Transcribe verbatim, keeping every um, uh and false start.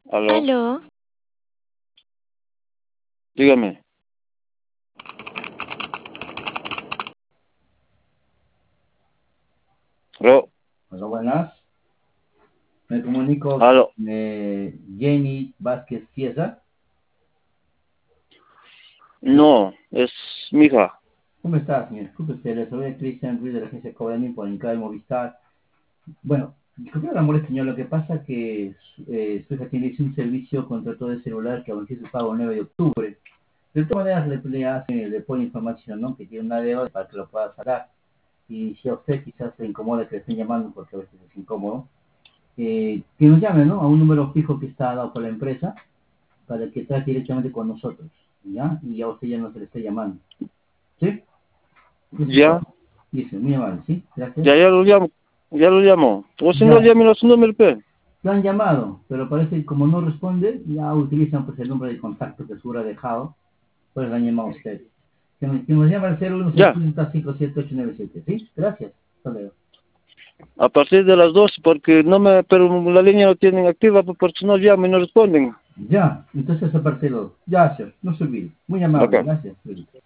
Aló, Aló, dígame. Aló, Hola, buenas. Me comunico con aló. eh, Jenny Vázquez Cieza. No, es mi hija. ¿Cómo estás, señor? Disculpe usted, le soy Cristian Ruiz de la agencia Cobranín por el de Movistar. Bueno, disculpe la molestia, señor. Lo que pasa es que eh, su hija tiene un servicio contra todo el celular que aunque su pago el nueve de octubre. De todas maneras, le, le, hace, le pone información, ¿no? Que tiene una deuda para que lo pueda sacar. Y si a usted quizás le incomoda que le estén llamando, porque a veces es incómodo, eh, que nos llame, ¿no? A un número fijo que está dado por la empresa para que trate directamente con nosotros, ¿ya? Y a usted ya no se le esté llamando, ¿sí? Eso es Ya, todo. Dice, muy amable, ¿sí? Gracias. ya, ya lo llamo. Ya lo llamo. O si no, Ya, llame a su número, pe. lo han llamado, pero parece que como no responde, ya utilizan pues el nombre de contacto que seguro ha dejado, pues lo han llamado a usted. Que nos, que nos llama al cero uno seis Ya, cinco siete ocho nueve siete, ¿sí? Gracias. Hasta luego. a partir de las dos, porque no me, pero la línea no tienen activa, pues, porque si no llamo y no responden. Ya, entonces a partir de los... Ya, señor, no se olvide. Muy amable, Ok. gracias.